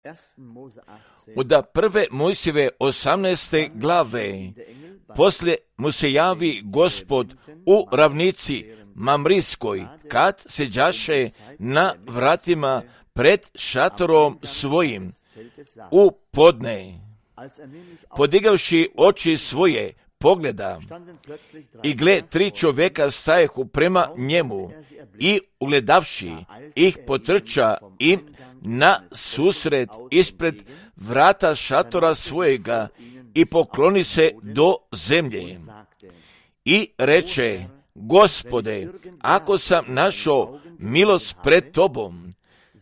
Od prve Mojsijeve 18. glave, poslije mu se javi Gospod u ravnici Mamrijskoj, kad seđaše na vratima pred šatorom svojim u podne. Podigavši oči svoje, pogleda, i gle, 3 čovjeka stajehu prema njemu, i ugledavši ih potrča im na susret ispred vrata šatora svojega i pokloni se do zemlje. I reče: Gospode, ako sam našao milost pred tobom,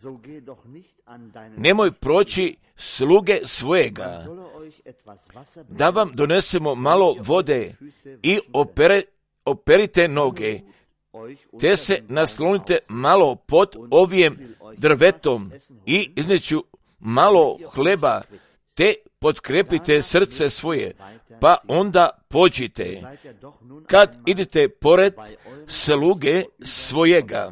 nemoj proći sluge svojega, da vam donesemo malo vode i operite noge, te se naslonite malo pod ovim drvetom i izneću malo hleba, te potkrepite srce svoje, pa onda pođite, kad idete pored sluge svojega.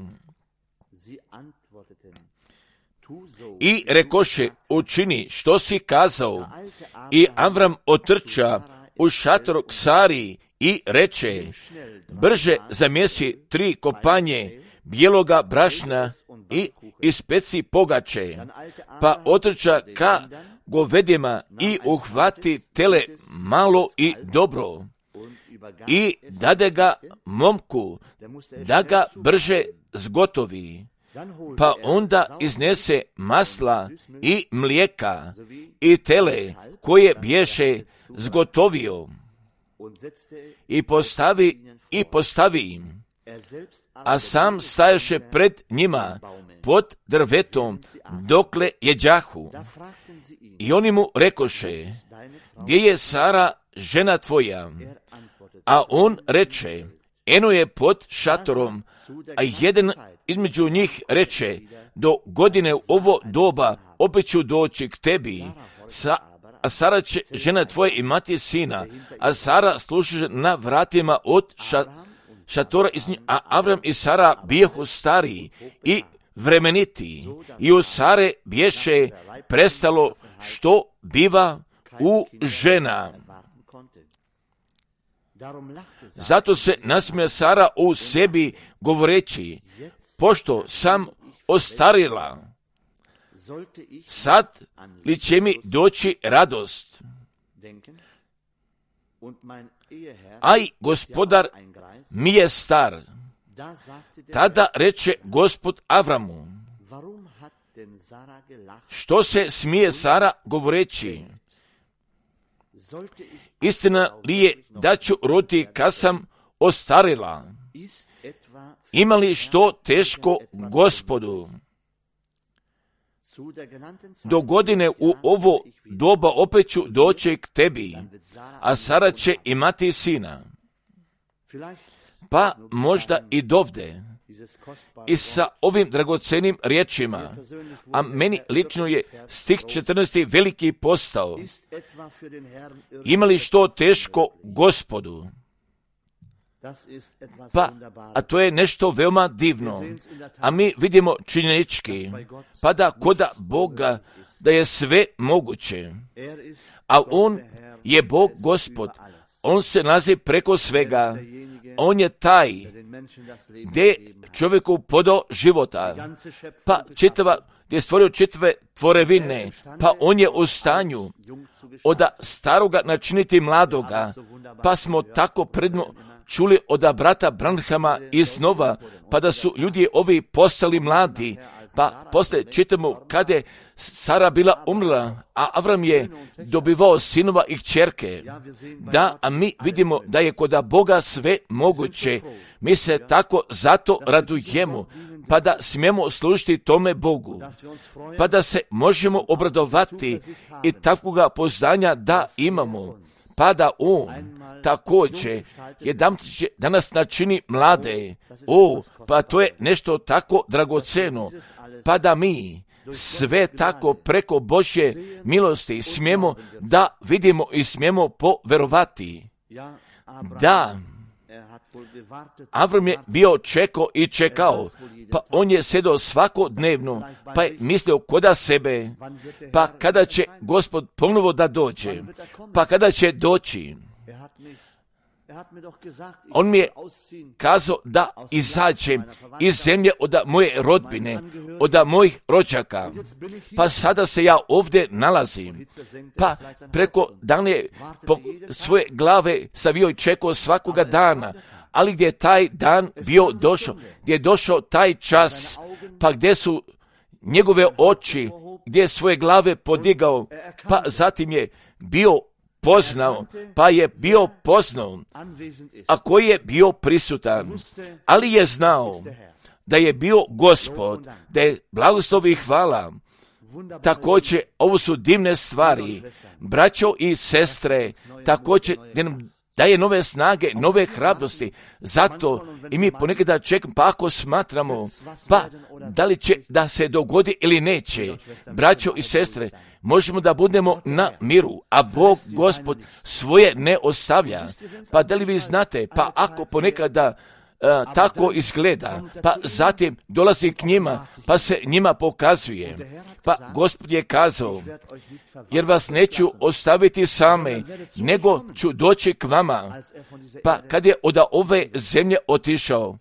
I rekoše: učini što si kazao. I Avram otrča u šator k Sari i reče: brže zamjesi 3 kopanje bijeloga brašna i ispeci pogače, pa otrča ka govedima i uhvati tele malo i dobro i dade ga momku da ga brže zgotovi. Pa onda iznese masla i mlijeka i tele koje bješe zgotovio i postavi im, a sam stajaše pred njima pod drvetom dokle jeđahu. I oni mu rekoše: gdje je Sara, žena tvoja? A on reče: eno je pod šatorom. A jedan između njih reče: do godine u ovo doba opet ću doći k tebi, a Sara će, žena tvoja, imati sina. A Sara sluša na vratima od šatora, a Avram i Sara bijehu stariji i vremeniti, i u Sare bješe prestalo što biva u žena. Zato se nasmija Sara u sebi, govoreći: pošto sam ostarila, sad li će mi doći radost? Aj, gospodar mi je star. Tada reče Gospod Avramu: što se smije Sara, govoreći: istina li je da ću roditi kad sam ostarila? Ima li što teško Gospodu? Do godine u ovo doba opet ću doći k tebi, a Sara će imati sina. Pa možda i dovde, i sa ovim dragocenim riječima, a meni lično je stih 14. veliki postao: ima li što teško Gospodu? Pa, a to je nešto veoma divno, a mi vidimo činjenički, pa da koda Boga da je sve moguće, a On je Bog Gospod, On se nalazi preko svega, On je taj gdje čovjeku podao života, pa gdje je stvorio čitave tvorevine, pa On je u stanju od staroga načiniti mladoga, pa smo tako predno čuli od brata Branhama iznova, pa da su ljudi ovi postali mladi, pa poslije čitamo kada je Sara bila umrla, a Avram je dobivao sinova i kćerke. Da, a mi vidimo da je kod Boga sve moguće. Mi se tako zato radujemo, pa da smijemo služiti tome Bogu, pa da se možemo obradovati i takvoga poznanja da imamo, pa da On također da nas načini mlade. Pa to je nešto tako dragoceno, pa da mi sve tako preko Božje milosti smijemo da vidimo i smijemo poverovati. Da, Avram je bio čekao i čekao, pa on je sedao svakodnevno, pa je mislio koda sebe, pa kada će Gospod ponovo da dođe, pa kada će doći. On mi je kazao da izađem iz zemlje od moje rodbine, od mojih rođaka, pa sada se ja ovdje nalazim, pa preko dana svoje glave savio i čekao svakoga dana, ali gdje je taj dan bio došao, gdje je došao taj čas, pa gdje su njegove oči, gdje je svoje glave podigao, pa zatim je bio poznao, pa je bio poznao, a koji je bio prisutan, ali je znao da je bio Gospod, da je blagoslov i hvala. Također, ovo su divne stvari, braćo i sestre, također daje nove snage, nove hrabrosti. Zato i mi ponekada čekamo, pa ako smatramo, pa da li će da se dogodi ili neće, braćo i sestre, možemo da budemo na miru, a Bog, Gospod, svoje ne ostavlja. Pa da li vi znate, pa ako ponekada tako izgleda, pa zatim dolazi k njima, pa se njima pokazuje. Pa Gospod je kazao, jer vas neću ostaviti same, nego ću doći k vama. Pa kad je od ove zemlje otišao,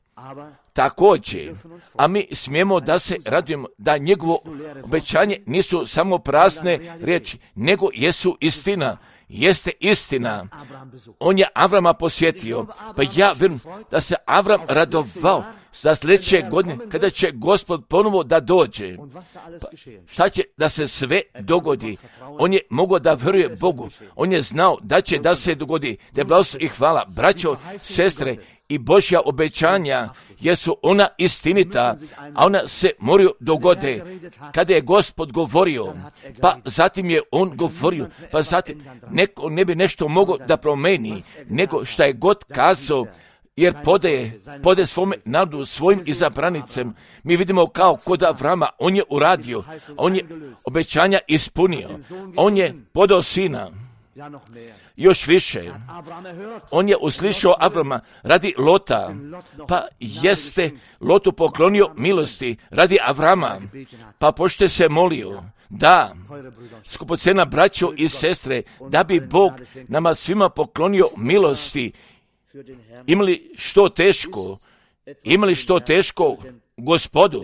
također, a mi smijemo da se radujemo da njegovo obećanje nisu samo prazne riječi, nego jesu istina. Jeste istina. On je Avrama posjetio, pa ja vjerujem da se Avram radovao za sljedeće godine kada će Gospod ponovo da dođe. Pa šta će da se sve dogodi? On je mogao da vjeruje Bogu. On je znao da će da se dogodi. Da je blagoslov i hvala, braćo, sestre, i Božja obećanja jesu ona istinita, a ona se moraju dogode. Kada je Gospod govorio, pa zatim je on govorio, pa zatim neko ne bi nešto mogao da promeni, nego šta je God kazao, jer podaje svome narodu, svojim izabranicem. Mi vidimo kao kod Avrama, on je uradio, on je obećanja ispunio, on je podao sina. Još više, on je uslišao Avrama radi Lota, pa jeste Lotu poklonio milosti radi Avrama, pa pošto se molio, da, skupocena braćo i sestre, da bi Bog nama svima poklonio milosti, imali što teško Gospodu.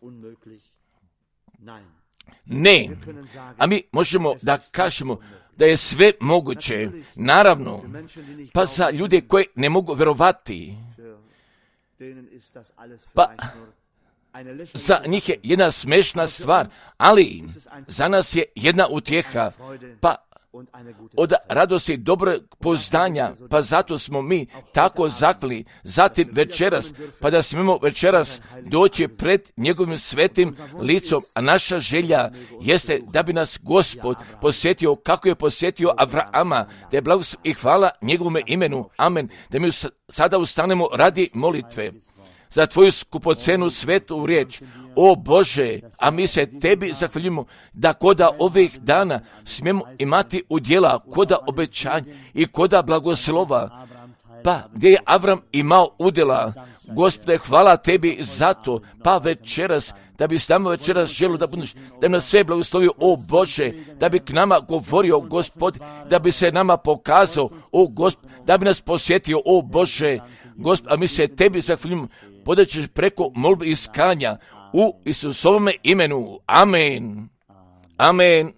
Ne, a mi možemo da kažemo da je sve moguće, naravno, pa za ljude koji ne mogu vjerovati, pa za njih je jedna smešna stvar, ali za nas je jedna utjeha, pa od radosti dobrog poznanja, pa zato smo mi tako zahvalni. Zatim večeras, pa da smijemo večeras doći pred njegovim svetim licom, a naša želja jeste da bi nas Gospod posjetio kako je posjetio Avrama, da je blagoslov i hvala njegovome imenu. Amen. Da mi sada ustanemo radi molitve za tvoju skupocenu svetu riječ. O Bože, a mi se tebi zahvaljujemo da koda ovih dana smijemo imati udjela koda obećanja i koda blagoslova. Pa gdje je Avram imao udjela, Gospode, hvala tebi za to, pa večeras, da bi s nama večeras želio da budeš, da bi nas sve blagoslovio, o Bože, da bi k nama govorio, Gospod, da bi se nama pokazao, o Gospod, da bi nas posjetio, o Bože, Gospod, a mi se tebi zahvaljujemo, podaćeš preko molbe iskanja u Isusovome imenu. Amen. Amen.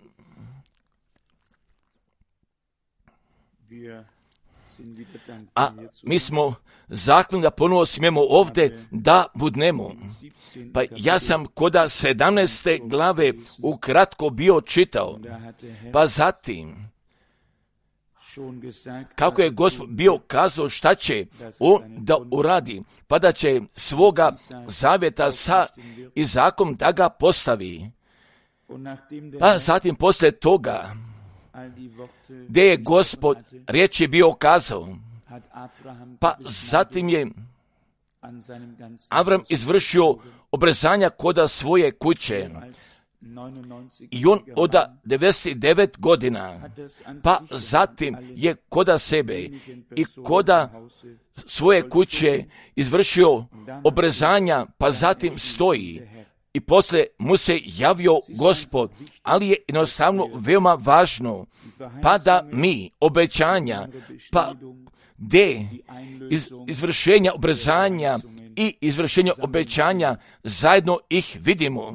A mi smo zahvalni da ponovo smijemo ovdje da budnemo. Pa ja sam koda 17. glave ukratko bio čitao, pa zatim kako je Gospod bio kazao šta će on da uradi, pa da će svoga zavjeta sa Izakom da ga postavi. Pa zatim poslije toga, gdje je Gospod riječi bio kazao, pa zatim je Avram izvršio obrezanja koda svoje kuće, I on od 99 godina, pa zatim je koda sebe i koda svoje kuće izvršio obrezanja, pa zatim stoji. I poslije mu se javio Gospod, ali je jednostavno veoma važno, pa da mi obećanja, pa gdje izvršenja obrezanja i izvršenja obećanja zajedno ih vidimo.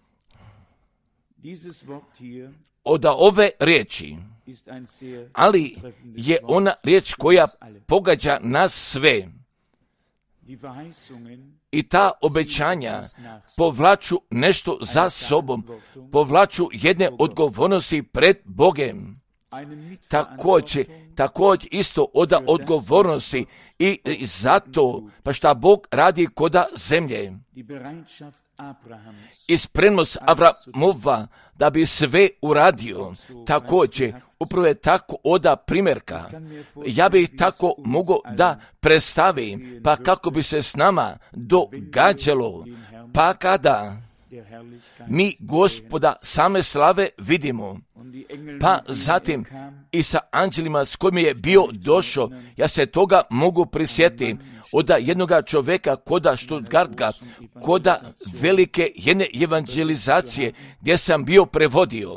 Od ove riječi, ali je ona riječ koja pogađa nas sve. I ta obećanja povlaču nešto za sobom, povlaču jedne odgovornosti pred Bogem. Također isto od odgovornosti i zato, pa šta Bog radi koda zemlje. I spremnost Avramova da bi sve uradio, također, upravo je tako oda primjerka. Ja bih tako mogao da predstavim, pa kako bi se s nama događalo, pa kada mi Gospoda same slave vidimo, pa zatim i sa anđelima s kojim je bio došao, ja se toga mogu prisjetiti, od jednoga čovjeka koda Stuttgarta, koda velike jedne evangelizacije gdje sam bio prevodio.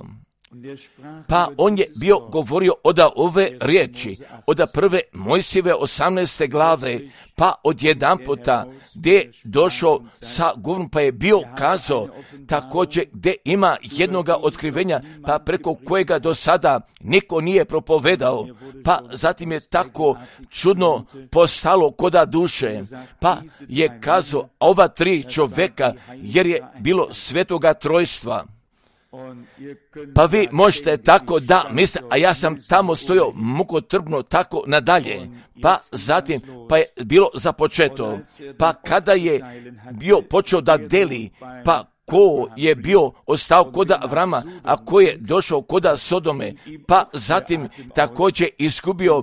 Pa on je bio govorio od ove riječi, od prve Mojsijeve 18. glave, pa od jedan puta gdje je došao sa govorom, pa je bio kazao također gdje ima jednoga otkrivenja, pa preko kojega do sada niko nije propovedao, pa zatim je tako čudno postalo koda duše, pa je kazao ova tri čovjeka, jer je bilo svetoga trojstva. Pa vi možete tako da mislite, a ja sam tamo stojao mukotrpno tako nadalje. Pa zatim, pa je bilo započeto. Pa kada je bio počeo da deli, pa ko je bio ostao koda Avrama, a ko je došao koda Sodome, pa zatim također izgubio,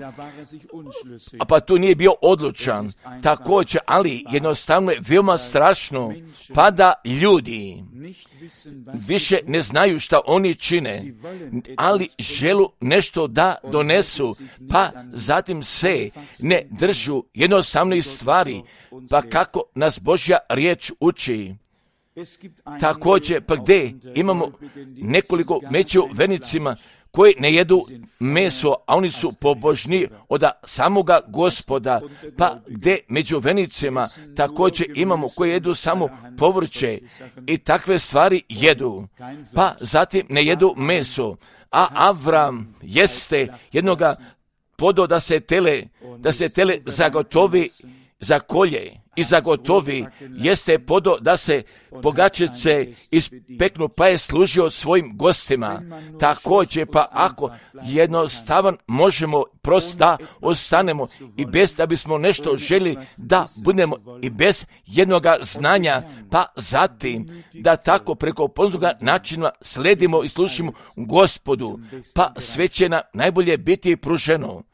a pa tu nije bio odlučan, također, ali jednostavno je veoma strašno, pa da ljudi više ne znaju šta oni čine, ali želu nešto da donesu, pa zatim se ne držu jednostavnih stvari, pa kako nas Božja riječ uči. Također, pa gdje imamo nekoliko među vernicima koji ne jedu meso, a oni su pobožni od samoga Gospoda, pa gdje među vernicima također imamo koji jedu samo povrće i takve stvari jedu, pa zatim ne jedu meso, a Avram jeste jednoga podo da se tele zagotovi za kolje i zagotovi, jeste podo da se pogačice ispeknu, pa je služio svojim gostima. Također, pa ako jednostavan možemo prosto da ostanemo i bez da bismo nešto želi da budemo i bez jednoga znanja, pa zatim da tako preko poznatoga načina sledimo i slušimo Gospodu, pa sve će nam najbolje biti pruženo.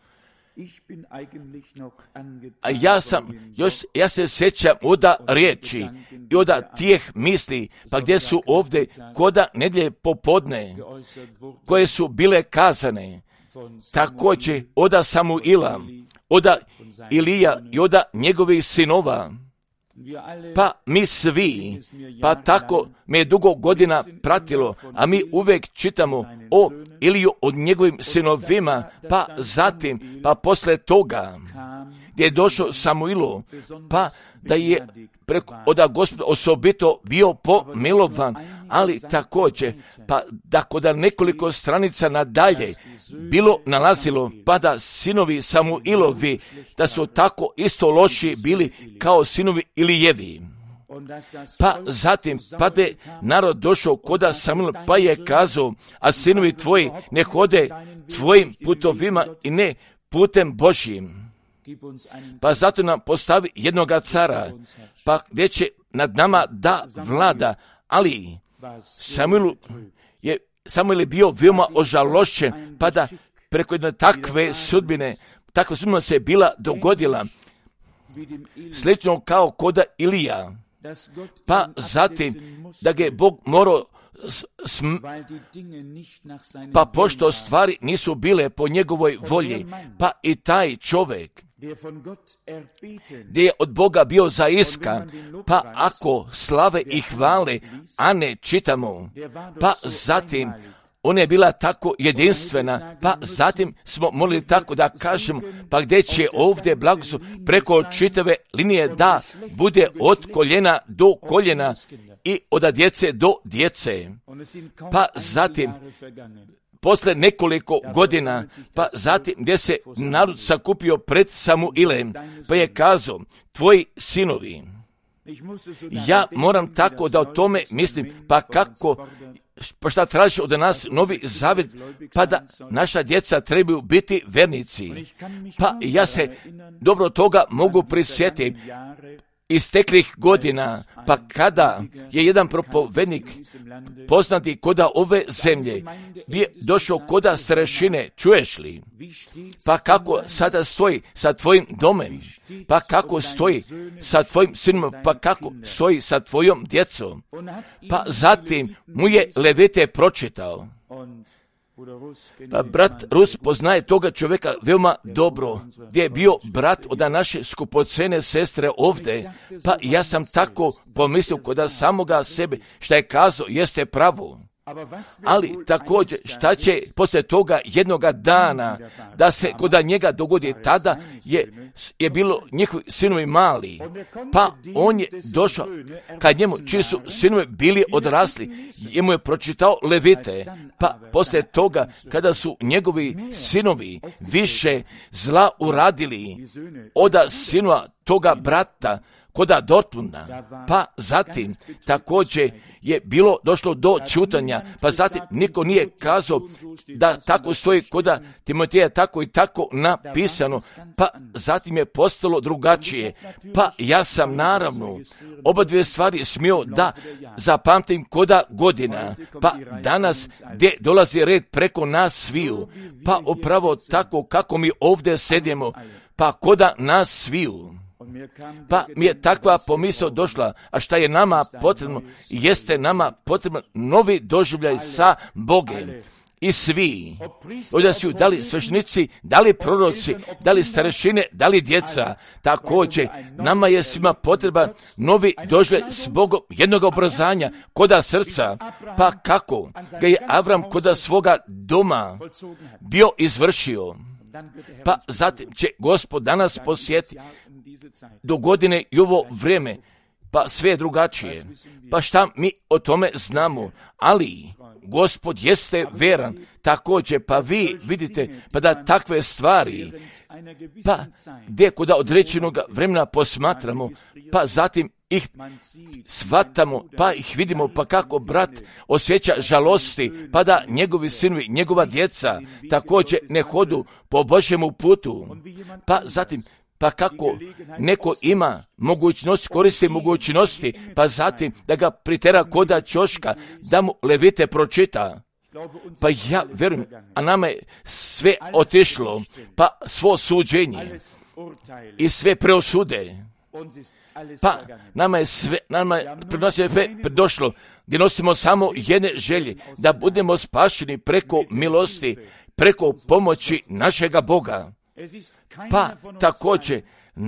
A ja se sjećam od riječi i od tih misli, pa gdje su ovdje koda nedjelje popodne, koje su bile kazane, također od Samuila, od Ilija i od njegovih sinova. Pa mi svi, pa tako me je dugo godina pratilo, a mi uvijek čitamo o Iliju od njegovim sinovima, pa zatim, pa posle toga, gdje je došao Samuilu, pa da je od Gospoda osobito bio pomilovan, ali također, pa da kod nekoliko stranica nadalje bilo nalazilo, pa da sinovi Samuilovi, da su tako isto loši bili kao sinovi Ilijevi. Pa zatim, pa da je narod došao koda Samuil, pa je kazao, a sinovi tvoji ne hode tvojim putovima i ne putem Božjim. Pa zato nam postavi jednoga cara, pa gdje će nad nama da vlada, ali Samuil je bio veoma ožalošćen, pa da preko jedne takva sudbina se je bila dogodila, slično kao koda Ilija. Pa zatim da ga je Bog morao pa pošto stvari nisu bile po njegovoj volji, pa i taj čovjek gdje je od Boga bio zaiskan, pa ako slave i hvale, a ne čitamo, pa zatim ona je bila tako jedinstvena, pa zatim smo molili tako da kažemo, pa gdje će ovdje blagoslov preko čitave linije da bude od koljena do koljena i od djece do djece. Pa zatim, posle nekoliko godina, pa zatim gdje se narod sakupio pred Samuilem, pa je kazao, tvoji sinovi, ja moram tako da o tome mislim, pa kako, pa šta traži od nas Novi Zavjet, pa da naša djeca trebaju biti vernici. Pa ja se dobro toga mogu prisjetiti isteklih godina, pa kada je jedan propovednik poznati koda ove zemlje bi došao koda starešine, čuješ li? Pa kako sada stoji sa tvojim domem? Pa kako stoji sa tvojim sinom? Pa kako stoji sa tvojom djecom? Pa zatim mu je Levite pročitao. Pa brat Rus poznaje toga čovjeka veoma dobro, gdje je bio brat od naše skupocene sestre ovdje, pa ja sam tako pomislio kod samoga sebe, šta je kazao jeste pravo. Ali također šta će poslije toga jednoga dana da se kod njega dogodi, tada je bilo njihovi sinovi mali, pa on je došao kad njemu čiji su sinovi bili odrasli, jemu je pročitao Levite, pa poslije toga kada su njegovi sinovi više zla uradili od sinova toga brata koda Dortmunda, pa zatim također je bilo došlo do čutanja, pa zatim niko nije kazao da tako stoji koda Timoteja tako i tako napisano, pa zatim je postalo drugačije, pa ja sam naravno oba dvije stvari smio da zapamtim koda godina, pa danas gdje dolazi red preko nas sviju, pa upravo tako kako mi ovdje sedimo, pa koda nas sviju. Pa mi je takva pomisao došla, a šta je nama potrebno, jeste nama potrebno novi doživljaj sa Bogom. I svi, ovdje su da li sveštenici, da li proroci, da li starešine, da li djeca, također nama je svima potreban novi doživljaj s Bogom, jednog obrazanja, koda srca, pa kako ga je Avram koda svoga doma bio izvršio. Pa zatim će Gospod danas posjeti do godine i ovo vrijeme, pa sve je drugačije. Pa šta mi o tome znamo, ali Gospod jeste veran, također pa vi vidite, pa da takve stvari, pa gdje kod određenog vremena posmatramo, pa zatim ih shvatamo, pa ih vidimo, pa kako brat osjeća žalosti, pa da njegovi sinovi, njegova djeca također ne hodu po Božjemu putu, pa zatim pa kako neko ima mogućnost, koristi mogućnosti, pa zatim da ga pritera koda ćoška, da mu Levite pročita. Pa ja verujem, a nama je sve otišlo, pa svo suđenje i sve preosude. Pa nama je sve došlo, gdje nosimo samo jedne želje, da budemo spašeni preko milosti, preko pomoći našega Boga. Pa također,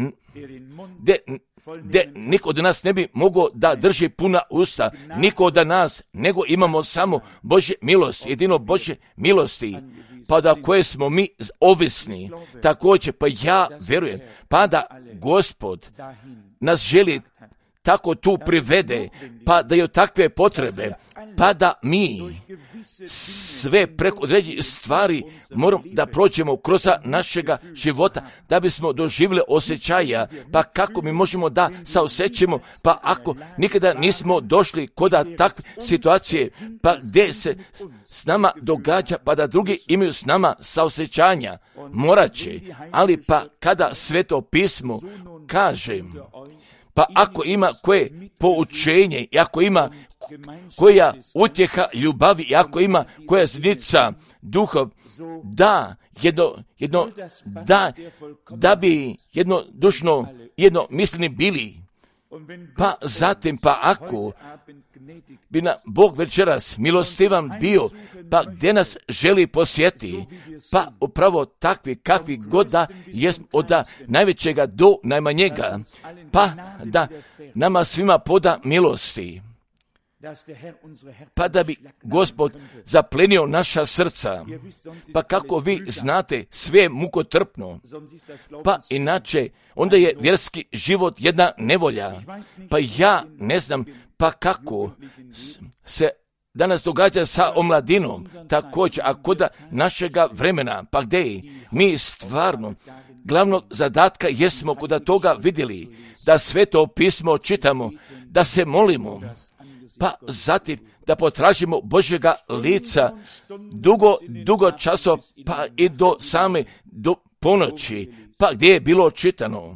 gdje niko od nas ne bi mogao da drži puna usta, niko od nas, nego imamo samo Božje milosti, jedino Božje milosti, pa da koje smo mi ovisni. Također, pa ja verujem, pa da Gospod nas želi tako tu privede, pa da je takve potrebe, pa da mi sve preko određenih stvari moramo da prođemo kroz našega života, da bismo doživjeli osjećaja, pa kako mi možemo da saosjećamo, pa ako nikada nismo došli kod takve situacije, pa gdje se s nama događa, pa da drugi imaju s nama saosjećanja, morat će, ali pa kada Sveto pismo kaže, pa ako ima koje poučenje, i ako ima koja utjeha ljubavi, i ako ima koja znica duha, da bi jednodušno, jednomisleni bili. Pa zatim, pa ako bi nam Bog večeras milostivan bio, pa gdje nas želi posjeti, pa upravo takvi kakvi god da jesmo, od najvećega do najmanjega, pa da nama svima poda milosti, pa da bi Gospod zaplenio naša srca. Pa kako vi znate, sve je mukotrpno, pa inače onda je vjerski život jedna nevolja. Pa ja ne znam pa kako se danas događa sa omladinom, također, a kod našega vremena, pa gdje je? Mi stvarno glavnog zadatka jesmo kod toga vidjeli, da Sveto pismo čitamo, da se molimo, pa zatim da potražimo Božjega lica dugo časo, pa i do ponoći, pa gdje je bilo čitano.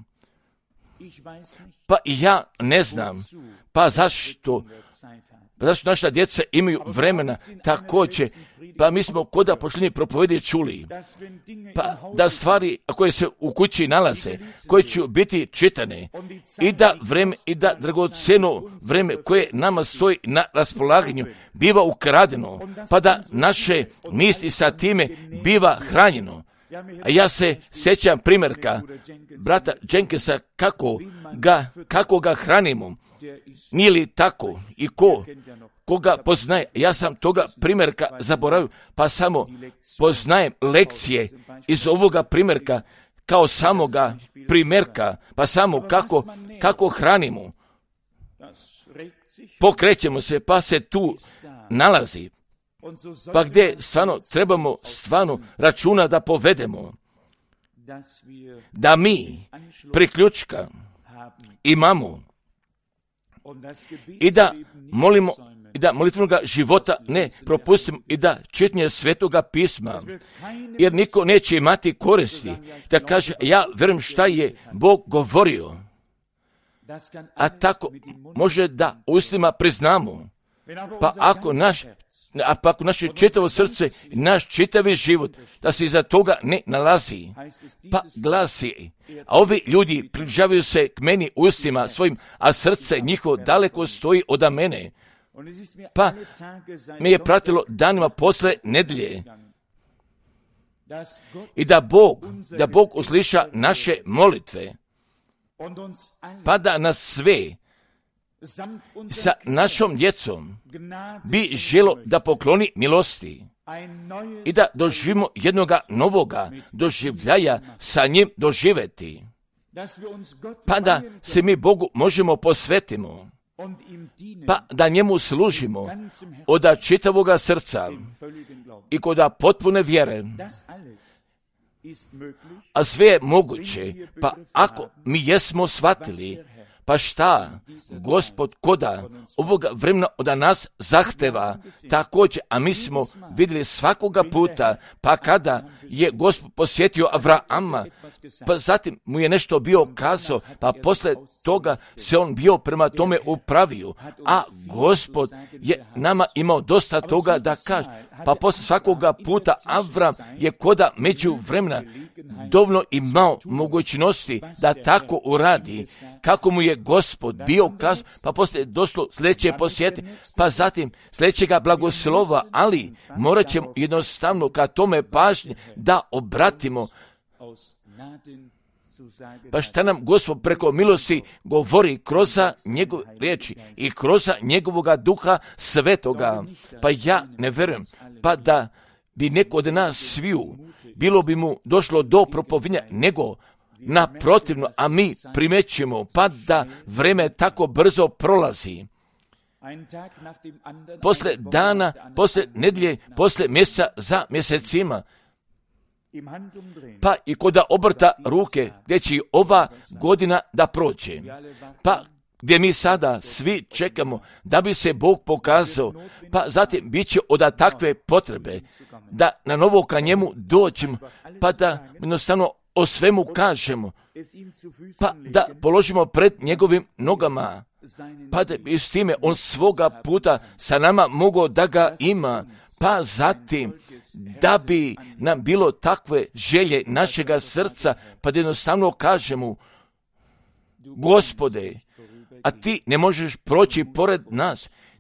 Pa ja ne znam, pa zašto naša djeca imaju vremena također, pa mi smo koda posljednje propovedi čuli, pa da stvari koje se u kući nalaze, koje će biti čitane, i da dragocjeno vreme koje nama stoji na raspolaganju biva ukradeno, pa da naše misli sa time biva hranjeno. A ja se sjećam primjerka brata Jenkinsa kako ga hranimo. Nije li tako? I koga poznaje? Ja sam toga primjerka zaboravio, pa samo poznajem lekcije iz ovoga primjerka kao samoga primjerka, pa samo kako hranimo. Pokrećemo se, pa se tu nalazi. Pa gdje trebamo računa da povedemo, da mi priključka imamo i da molimo, i da molitvenoga života ne propustimo, i da čitanje Svetoga pisma, jer niko neće imati koristi da kaže ja vjerujem šta je Bog govorio, a tako može da ustima priznamo. Pa ako naše čitavo srce, naš čitavi život, da se iza toga ne nalazi, pa glasi, a ovi ljudi približavaju se k meni ustima svojim, a srce njihovo daleko stoji od mene, pa me je pratilo danima posle nedjelje, i da Bog usliša naše molitve, pa da nas sve sa našom djecom bi želo da pokloni milosti i da doživimo jednoga novoga doživljaja sa njim doživjeti, pa da se mi Bogu možemo posvetimo, pa da njemu služimo od čitavoga srca i kod potpune vjere. A sve je moguće, pa ako mi jesmo shvatili, pa šta Gospod koda ovoga vremena od nas zahteva također, a mi smo vidjeli svakoga puta, pa kada je Gospod posjetio Avrama, pa zatim mu je nešto bio kazao, pa posle toga se on bio prema tome upravio, a Gospod je nama imao dosta toga da kaže, pa posle svakoga puta Avram je koda među vremena dovoljno imao mogućnosti da tako uradi, kako mu je Gospod bio kazao, pa poslije došlo sljedeće posjeti, pa zatim sljedećega blagoslova, ali morat ćemo jednostavno ka tome pažnje da obratimo. Pa šta nam Gospod preko milosti govori kroz njegove riječi i kroz njegovoga Duha Svetoga. Pa ja ne vjerujem, pa da bi neko od nas sviju bilo bi mu došlo do propovinja, nego naprotivno, a mi primećujemo, pa da vreme tako brzo prolazi. Posle dana, posle nedjelje, posle mjeseca za mjesecima, pa i kod obrta ruke, gdje će ova godina da prođe, pa gdje mi sada svi čekamo da bi se Bog pokazao, pa zatim bit će od takve potrebe da na novo ka njemu dođemo, pa da jednostavno o svemu kažemo, pa da položimo pred njegovim nogama, pa da bi s time on svoga puta sa nama mogao da ga ima, pa zatim da bi nam bilo takve želje našega srca, pa da jednostavno kažemo, Gospode, a ti ne možeš proći pored nas,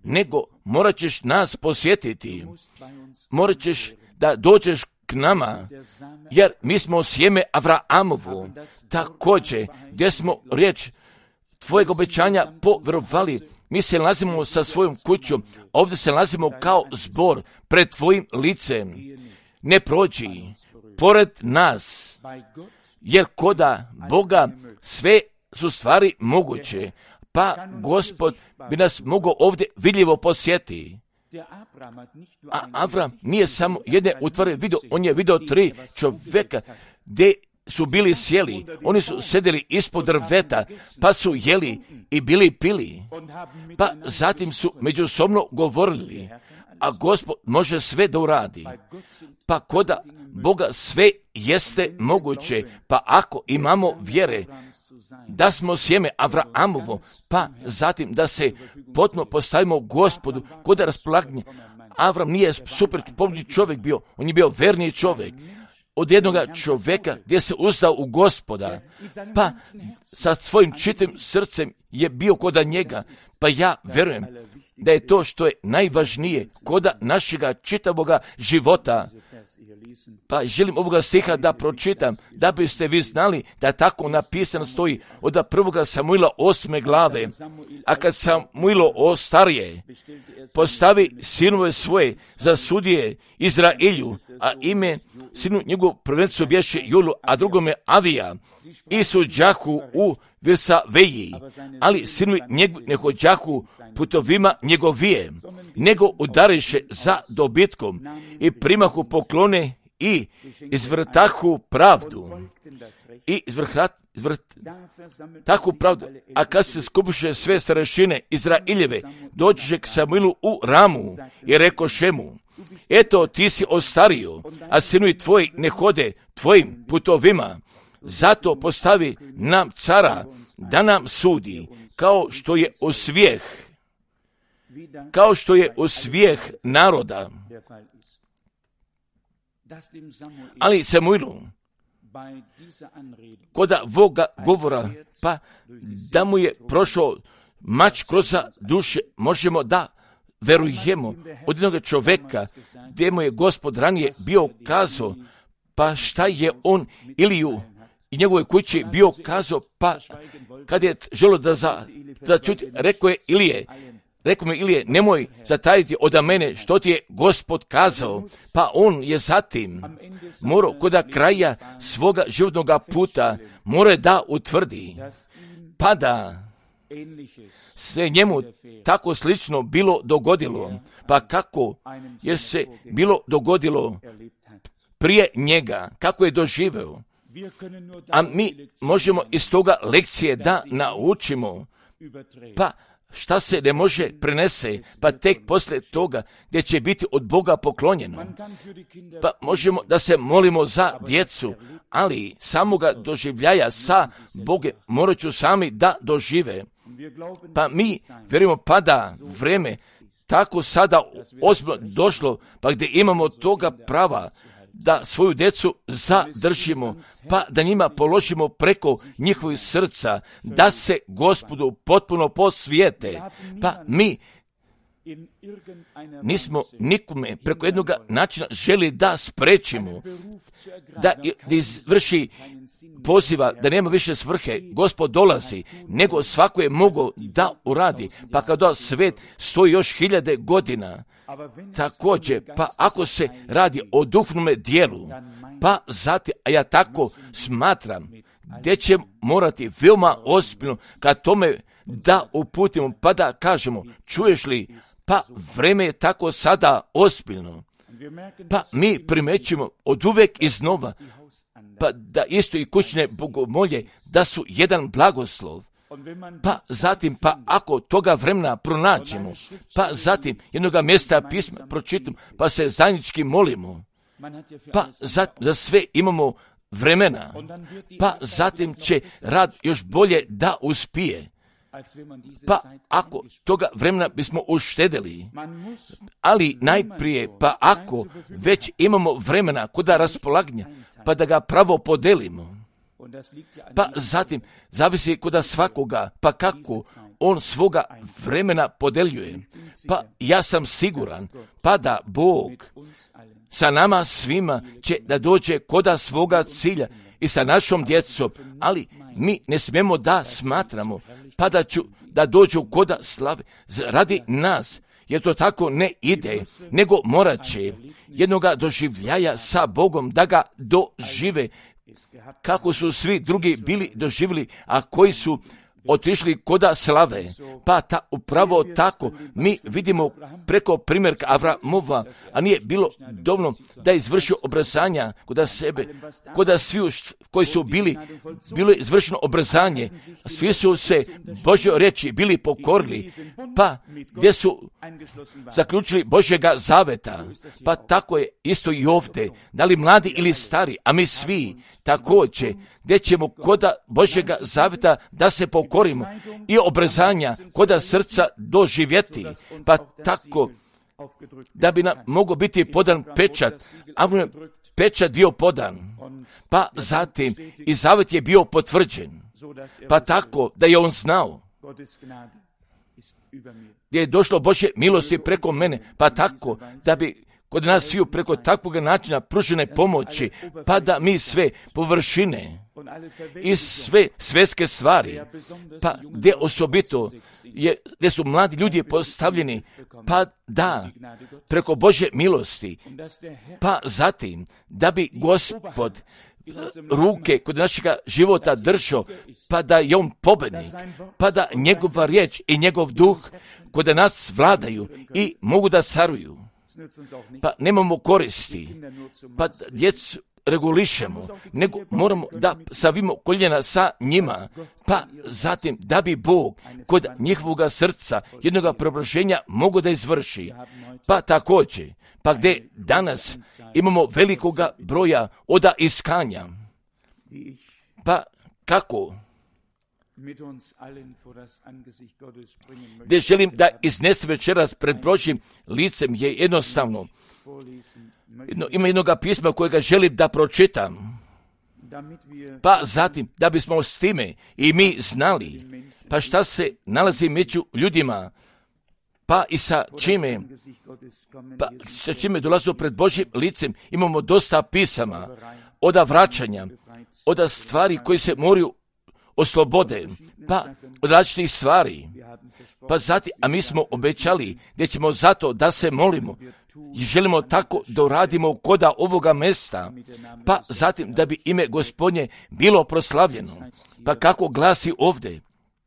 nego morat ćeš nas posjetiti. Morat ćeš da dođeš k nama, jer mi smo sjeme Avraamovu, također gdje smo riječ tvojeg obećanja povjerovali. Mi se nalazimo sa svojom kućom, ovdje se nalazimo kao zbor pred tvojim licem. Ne prođi pored nas, jer koda Boga sve su stvari moguće, pa Gospod bi nas mogao ovdje vidljivo posjetiti. A Avram nije samo jedne utvare vidio, on je vidio 3 čovjeka gdje su bili sjeli, oni su sedeli ispod drveta, pa su jeli i bili pili, pa zatim su međusobno govorili, a Gospod može sve da uradi. Pa koda Boga sve jeste moguće, pa ako imamo vjere da smo sjeme Avraamovo, pa zatim da se potpuno postavimo Gospodu kod raspolaganja. Avram nije super pobjedni čovjek bio, on je bio verni čovjek. Od jednoga čovjeka gdje se uzdao u Gospoda, pa sa svojim čitim srcem je bio koda njega, pa ja vjerujem da je to što je najvažnije koda našega čitavoga života. Pa želim ovoga stiha da pročitam, da biste vi znali da tako napisano stoji od 1. Samuila 8. glave. A kad Samuilo ostarije, postavi sinove svoje za sudije Izraelju, a ime sinu njegov prvencu bješe Julu, a drugome Avija, i suđahu u Virsaveji, ali sinovi ne hođahu putovima njegovije, nego udariše za dobitkom i primahu poklone i izvrtahu pravdu. I takvu pravdu. A kad se skupiše sve starešine Izraeljeve, dođe k Samuilu u Ramu i rekoše mu: eto, ti si ostario, a sinovi tvoji ne hode tvojim putovima. Zato postavi nam cara da nam sudi, kao što je osvijeh naroda. Ali Samuilu, koda voga govora, pa da mu je prošao mač kroz duše, možemo da verujemo od jednog čovjeka gdje mu je Gospod ranije bio kazao, pa šta je on Iliju i njegovoj kući bio kazao, pa kad je želio da čuti, rekao mi Ilije, nemoj zatajiti od mene što ti je Gospod kazao, pa on je zatim morao koda kraja svoga životnog puta mora da utvrdi, pa da se njemu tako slično bilo dogodilo, pa kako je se bilo dogodilo prije njega, kako je doživeo. A mi možemo iz toga lekcije da naučimo, pa šta se ne može prenese, pa tek poslije toga gdje će biti od Boga poklonjeno. Pa možemo da se molimo za djecu, ali samoga doživljaja sa Boge morat ću sami da dožive. Pa mi vjerujemo pa da vreme tako sada ozbiljno došlo, pa gdje imamo toga prava da svoju djecu zadržimo, pa da njima položimo preko njihovih srca, da se Gospodu potpuno posvijete. Pa mi nismo nikome preko jednog načina želi da sprečimo, da izvrši poziva, da nema više svrhe. Gospod dolazi, nego svako je mogao da uradi, pa kada svet stoji još 1000 godina, također, pa ako se radi o duhovnome dijelu, pa zatim, a ja tako smatram, gdje će morati veoma ozbiljno kad tome da uputimo, pa da kažemo, čuješ li, pa vreme je tako sada ozbiljno. Pa mi primećujemo od uvek iznova, pa da isto i kućne bogomolje, da su jedan blagoslov. Pa zatim, pa ako toga vremena pronaćemo, pa zatim jednoga mjesta pisma pročitamo, pa se zajednički molimo, pa za sve imamo vremena, pa zatim će rad još bolje da uspije. Pa ako toga vremena bismo uštedeli, ali najprije, pa ako već imamo vremena kuda raspolaganja, pa da ga pravo podelimo. Pa zatim, zavisi kod svakoga, pa kako on svoga vremena podeljuje. Pa ja sam siguran, pa da Bog sa nama svima će da dođe koda svoga cilja i sa našom djecom, ali mi ne smijemo da smatramo, pa da dođu koda slave radi nas, jer to tako ne ide, nego morat će jednoga doživljaja sa Bogom da ga dožive, kako su svi drugi bili doživjeli, a koji su otišli koda slave. Pa upravo tako mi vidimo preko primjerka Avramova, a nije bilo dovoljno da je izvršio obrazanja koda sebe, koda svi koji su bilo je izvršeno obrazanje, svi su se Božjoj riječi bili pokorili, pa gdje su zaključili Božjega zaveta. Pa tako je isto i ovdje, da li mladi ili stari, a mi svi također, gdje ćemo koda Božjega zaveta da se pokorimo i obrazanja koda srca doživjeti, pa tako da bi nam mogao biti podan pečat, a pečat bio podan, pa zatim i zavet je bio potvrđen, pa tako da je on znao gdje je došlo Božje milosti preko mene, pa tako da bi kod nas sviju preko takvog načina pružene pomoći, pa da mi sve površine i sve svjetske stvari, pa gdje osobito gdje su mladi ljudi postavljeni, pa da preko Božje milosti, pa zatim da bi Gospod ruke kod našega života držao, pa da je on pobednik, pa da njegova riječ i njegov duh kod nas vladaju i mogu da caruju. Pa nemamo koristi, pa djecu regulišemo, nego moramo da savimo koljena sa njima, pa zatim da bi Bog kod njihovoga srca jednoga preobraženja mogo da izvrši. Pa također, pa gdje danas imamo velikoga broja oda iskanja, pa kako? Gdje želim da iznesem večeras pred Božjim licem je jednostavno. Ima jednoga pisma kojega želim da pročitam. Pa zatim, da bismo s time i mi znali, pa šta se nalazi među ljudima, pa i sa čime dolazimo pred Božjim licem, imamo dosta pisama, oda vraćanja, oda stvari koji se moraju oslobode, pa od različitih stvari. Pa zatim, a mi smo obećali da ćemo zato da se molimo i želimo tako da uradimo koda ovoga mesta, pa zatim da bi ime Gospodnje bilo proslavljeno. Pa kako glasi ovdje?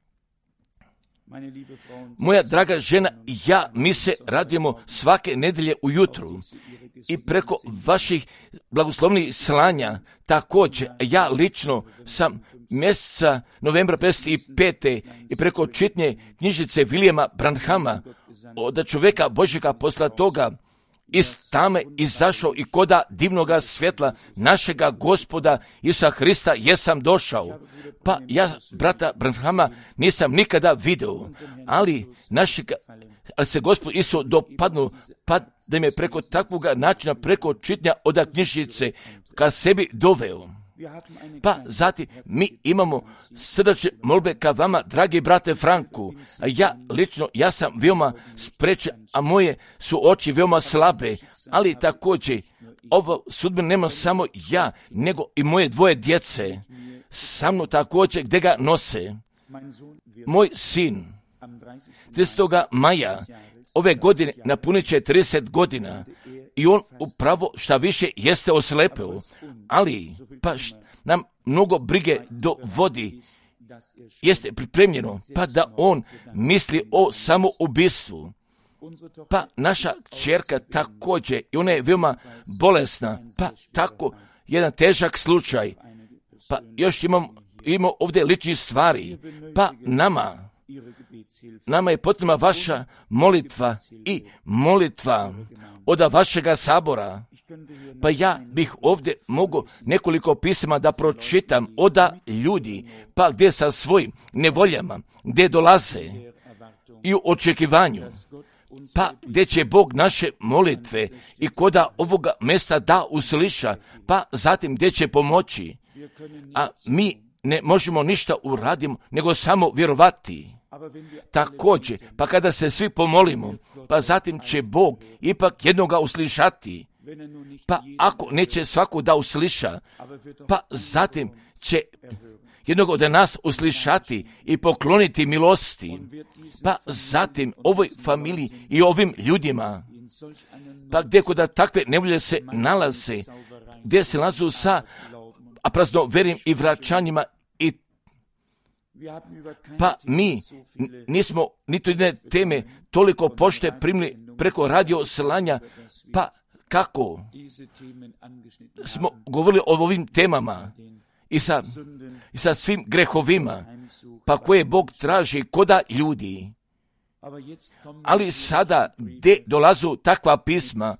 Moja draga žena i ja, mi se radimo svake nedelje ujutru i preko vaših blagoslovnih slanja također ja lično sam mjeseca novembra 55. i preko čitnje knjižice Williama Branhama od čovjeka Božjega posla toga iz tame izašao i koda divnoga svjetla našega Gospoda Isusa Hrista jesam došao. Pa ja brata Branhama nisam nikada video, ali se Gospod Isus dopadnu, pa da me preko takvog načina, preko čitnja od knjižice ka sebi doveo. Pa zatim mi imamo srdačne molbe ka vama, dragi brate Franku. A ja sam veoma sprečen, a moje su oči veoma slabe, ali također ovo sudbinu nema samo ja, nego i moje dvoje djece. Sa mnom također gdje ga nose. Moj sin 30. maja ove godine napunit će 30 godina i on upravo šta više jeste oslepeo, ali pa nam mnogo brige dovodi, jeste pripremljeno, pa da on misli o samoubistvu. Pa naša kćerka također, i ona je veoma bolesna, pa tako jedan težak slučaj. Pa još imamo ovdje ličnih stvari, pa nama je potrebna vaša molitva i molitva od vašega sabora. Pa ja bih ovdje mogao nekoliko pisama da pročitam od ljudi, pa gdje sa svojim nevoljama, gdje dolaze i u očekivanju, pa gdje će Bog naše molitve i koda ovoga mjesta da usliša, pa zatim gdje će pomoći. a mi ne možemo ništa uraditi, nego samo vjerovati. Također, pa kada se svi pomolimo, pa zatim će Bog ipak jednoga uslišati. Pa ako neće svako da usliša, pa zatim će jednog od nas uslišati i pokloniti milosti. Pa zatim ovoj familiji i ovim ljudima, pa gdje kod takve nevolje se nalaze, gdje se nalazu sa praznoverjem i vraćanjima, pa mi nismo niti jedne teme toliko pošte primili preko radio slanja, pa kako smo govorili o ovim temama i sa svim grehovima, pa koje Bog traži koda ljudi. Ali sada gdje dolazu takva pisma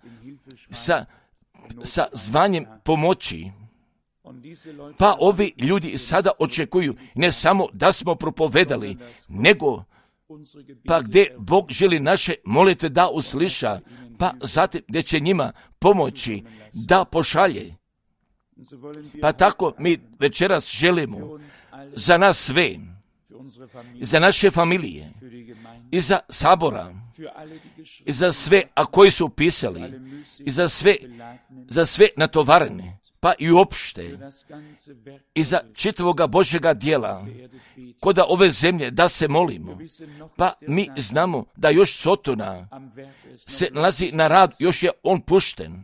sa zvanjem pomoći, pa ovi ljudi sada očekuju ne samo da smo propovedali, nego pa gdje Bog želi naše molitve da usliša, pa zatim gdje će njima pomoći da pošalje. Pa tako mi večeras želimo za nas sve, za naše familije, i za sabora, i za sve, a koji su pisali, i za sve natovarene, pa i uopšte, i za čitavoga Božjega djela, koda ove zemlje da se molimo. Pa mi znamo da još Sotona se nalazi na rad, još je on pušten.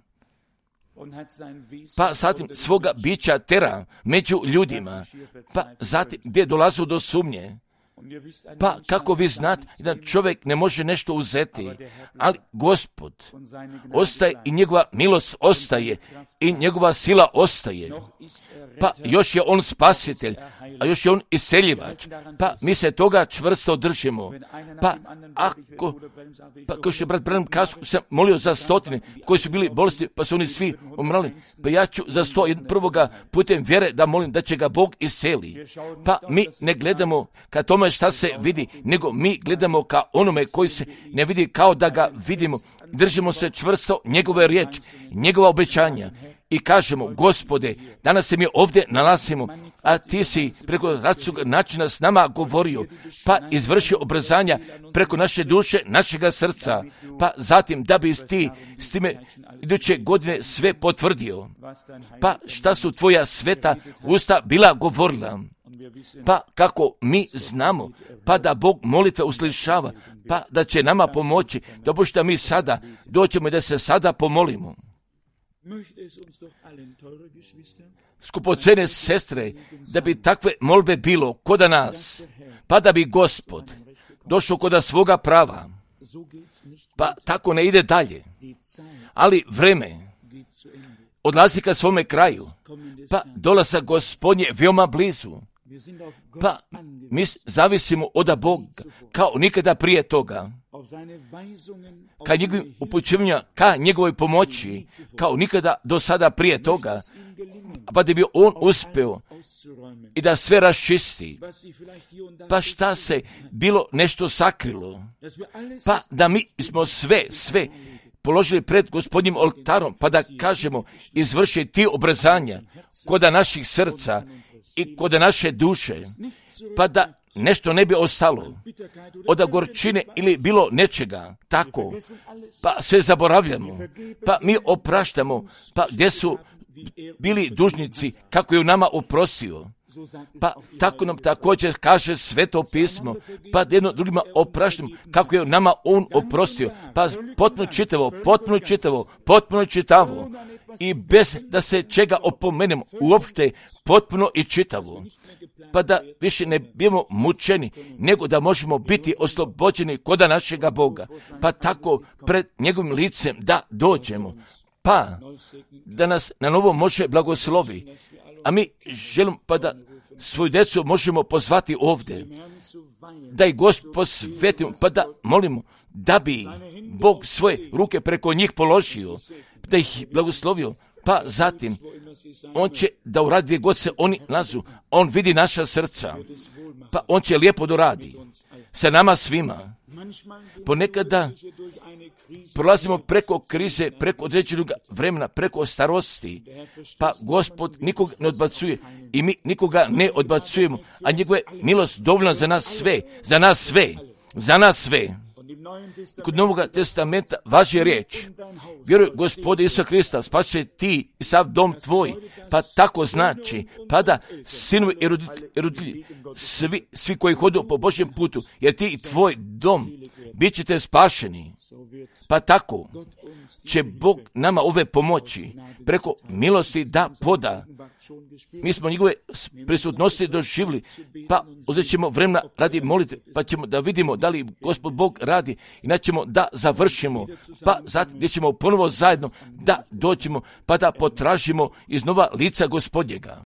Pa zatim svoga bića tera među ljudima, pa zatim gdje dolazu do sumnje. Pa kako vi znate da čovjek ne može nešto uzeti, ali Gospod ostaje i njegova milost ostaje i njegova sila ostaje. Pa još je on spasitelj, a još je on isceljivač. Pa mi se toga čvrsto držimo. Pa kao što je brat Branham kazao, sam molio za 100 koji su bili bolesti, pa su oni svi umrali. Pa ja ću za 101 putem vjere da molim da će ga Bog isceli. Pa mi ne gledamo ka tome šta se vidi, nego mi gledamo ka onome koji se ne vidi kao da ga vidimo. Držimo se čvrsto njegove riječi, njegova obećanja i kažemo, Gospode, danas se mi ovdje nalazimo, a ti si preko različitog načina s nama govorio, pa izvršio obrazanja preko naše duše, našega srca, pa zatim da bi ti s time iduće godine sve potvrdio. Pa šta su tvoja sveta usta bila govorila? Pa kako mi znamo, pa da Bog molitve uslišava, pa da će nama pomoći, da mi sada doćemo i da se sada pomolimo. Skupocene sestre, da bi takve molbe bilo koda nas, pa da bi Gospod došao koda svoga prava, pa tako ne ide dalje. Ali vreme odlazi ka svome kraju, pa dolazak Gospodnje veoma blizu. Pa mi zavisimo od Boga kao nikada prije toga, ka njegovim upućivanjima, ka njegovoj pomoći, kao nikada do sada prije toga, pa da bi on uspeo i da sve raščisti. Pa šta se bilo nešto sakrilo, pa da mi smo sve položili pred Gospodnjim oltarom, pa da kažemo, izvrši ti obrazanja koda naših srca i kod naše duše, pa da nešto ne bi ostalo od gorčine ili bilo nečega, tako, pa sve zaboravljamo, pa mi opraštamo, pa gdje su bili dužnici, kako je u nama oprostio, pa tako nam također kaže Sveto pismo, pa jedno drugima opraštamo, kako je u nama on oprostio, pa potpuno čitavo, i bez da se čega opomenemo, uopšte potpuno i čitavo, pa da više ne bijemo mučeni, nego da možemo biti oslobođeni koda našega Boga, pa tako pred njegovim licem da dođemo, pa da nas na novo može blagoslovi, a mi želimo pa da svoju djecu možemo pozvati ovdje, da ih Gospod posvetimo, pa da molimo da bi Bog svoje ruke preko njih položio, da ih blagoslovio, pa zatim on će da uradi gdje god se oni nalazu, on vidi naša srca, pa on će lijepo doradi sa nama svima. Ponekada prolazimo preko krize, preko određenog vremena, preko starosti, pa Gospod nikog ne odbacuje i mi nikoga ne odbacujemo, a njegova milost dovoljna za nas sve, za nas sve, za nas sve. Kod Novog testamenta važi riječ: vjeruj Gospoda Isusa Krista, spasit će ti i sav dom tvoj. Pa tako znači, pa da sinovi i roditelji, svi koji hodu po Božjem putu, jer ti i tvoj dom bit ćete spašeni. Pa tako će Bog nama ove pomoći preko milosti da poda. Mi smo njegove prisutnosti doživjeli, pa uzet ćemo vremena radi molite, pa ćemo da vidimo da li Gospod Bog radi, inače ćemo da završimo, pa zatim gdje ćemo ponovo zajedno da dođemo, pa da potražimo iznova lica Gospodnjega.